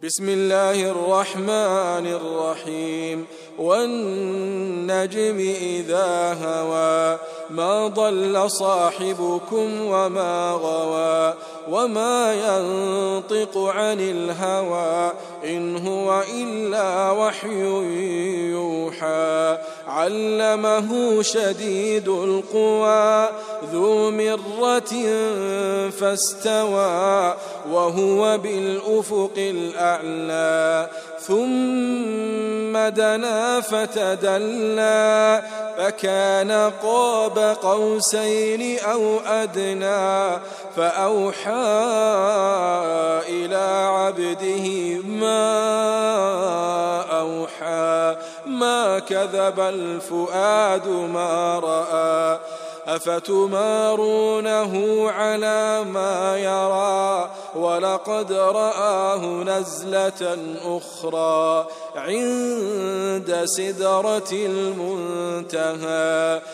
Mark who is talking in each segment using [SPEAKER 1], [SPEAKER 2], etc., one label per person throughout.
[SPEAKER 1] بسم الله الرحمن الرحيم والنجم إذا هوى ما ضل صاحبكم وما غوى وما ينطق عن الهوى إن هو إلا وحي يوحى علمه شديد القوى ذو مرة فاستوى وهو بالأفق الأعلى ثم دنا فتدلى فكان قاب قوسين أو أدنى فأوحى إلى عبده ما أوحى ما كذب الفؤاد ما رأى أفتمارونه على ما يرى ولقد رآه نزلة أخرى عند سدرة المنتهى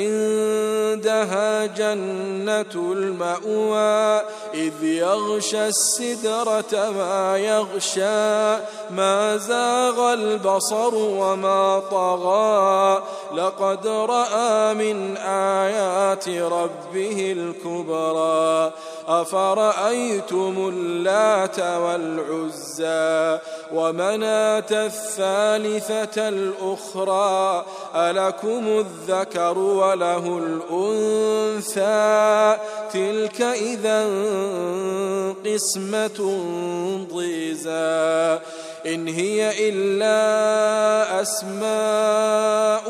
[SPEAKER 1] عندها جنة المأوى إذ يغشى السدرة ما يغشى ما زاغ البصر وما طغى لقد رأى من آيات ربه الكبرى أفرأيتم اللات والعزى ومناة الثالثة الأخرى ألكم الذكر وله الأنثى تلك إذا قسمة ضيزى إن هي إلا أسماء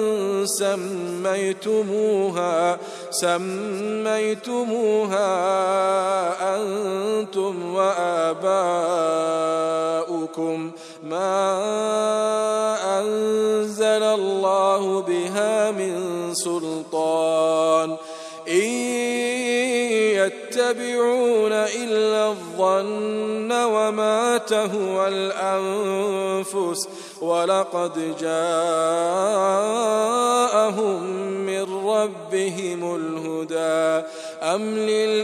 [SPEAKER 1] سميتموها أنتم وآباؤكم ما أنزل الله بها من سلطان إن يتبعون إلا الظن وما تهوى الأنفس ولقد جاءهم من ربهم الهدى أم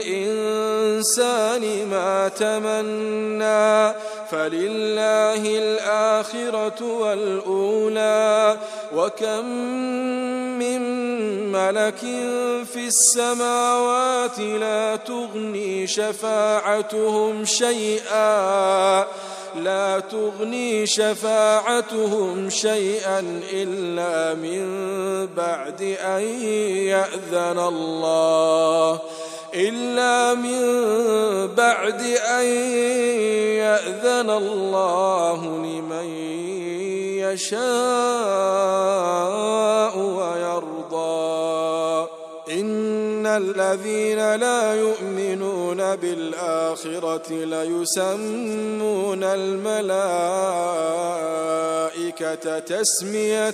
[SPEAKER 1] للإنسان ما تمنى فلله الآخرة والأولى وكم من ملك في السماوات لا تغني شفاعتهم شيئا إلا من بعد أن يأذن الله لمن يشاء ويرضى إن الذين لا يؤمنون بالآخرة ليسمون الملائكة تسمية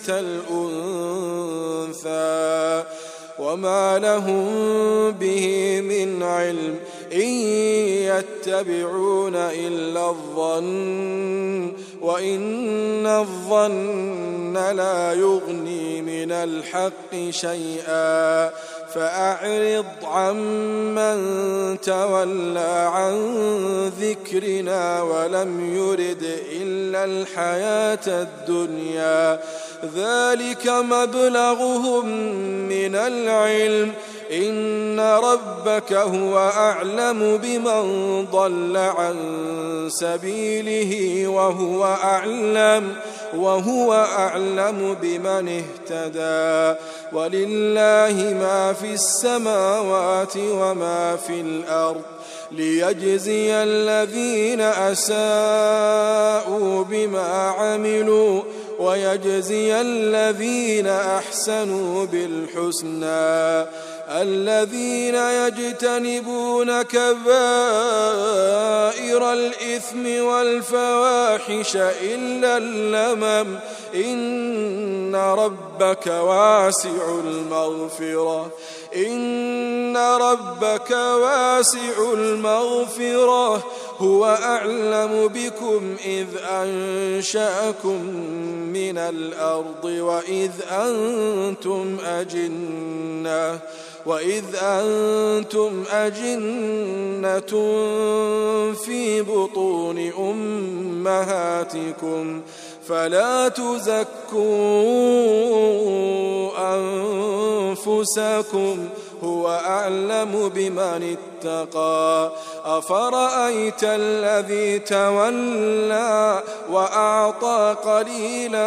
[SPEAKER 1] الأنثى وما لهم به من علم إن يتبعون إلا الظن وإن الظن لا يغني من الحق شيئا فأعرض عمن تولى عن ذكرنا ولم يرد إلا الحياة الدنيا ذلك مبلغهم من العلم إن ربك هو أعلم بمن ضل عن سبيله وهو أعلم بمن اهتدى ولله ما في السماوات وما في الأرض ليجزي الذين أساءوا بما عملوا ويجزي الذين أحسنوا بالحسنى الذين يجتنبون كبائر الإثم والفواحش إلا اللمم إن ربك واسع المغفرة هو أعلم بكم إذ أنشأكم من الأرض وإذ أنتم أجنة وإذ أنتم أجنة في بطون أمهاتكم فلا تزكوا أنفسكم هو أعلم بمن اتقى أفرأيت الذي تولى وأعطى قليلا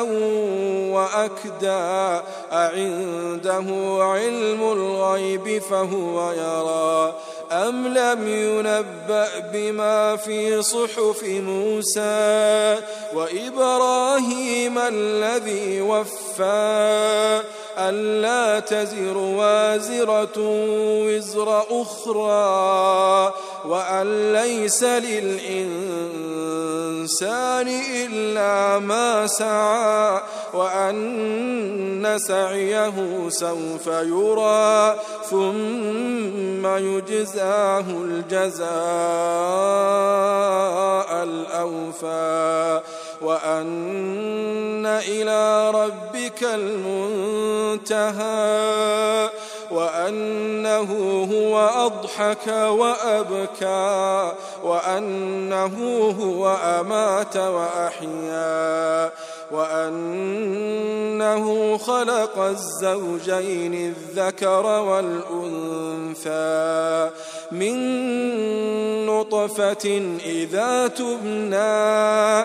[SPEAKER 1] وأكدى أعنده علم الغيب فهو يرى أم لم ينبأ بما في صحف موسى وإبراهيم الذي وفى ألا تزر وازرة وزر أخرى وأن ليس للإنسان إلا ما سعى وأن سعيه سوف يرى ثم يجزاه الجزاء الأوفى وأن إلى ربك المنتهى وأنه هو أضحك وأبكى وأنه هو أمات وأحيا وأنه خلق الزوجين الذكر والأنثى من نطفة إذا تبنى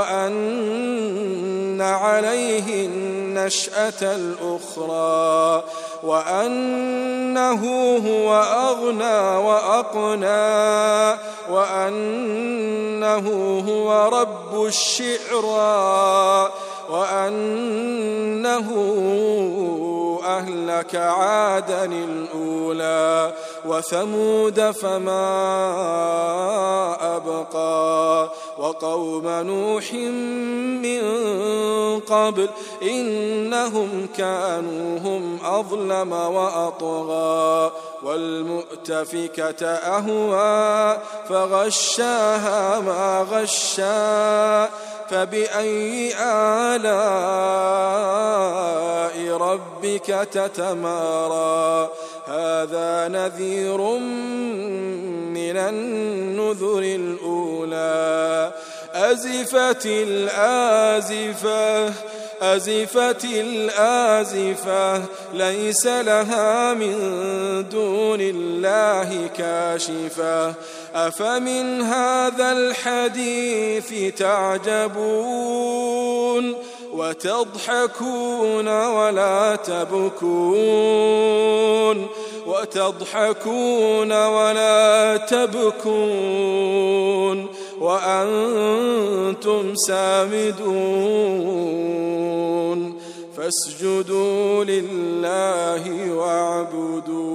[SPEAKER 1] وأن عليه النشأة الأخرى وأنه هو أغنى وأقنى وأنه هو رب الشعرى وأنه أهلك عادا الأولى وثمود فما أبقى وقوم نوح من قبل إنهم كانوا هم أظلم وأطغى والمؤتفكة أهوى فغشاها ما غشا فبأي آلاء ربك تتمارى هذا نذير من النذر الأولى أزفت الآزفة ليس لها من دون الله كاشفة أفمن هذا الحديث تعجبون وتضحكون ولا تبكون وأنتم سامدون فاسجدوا لله واعبدوا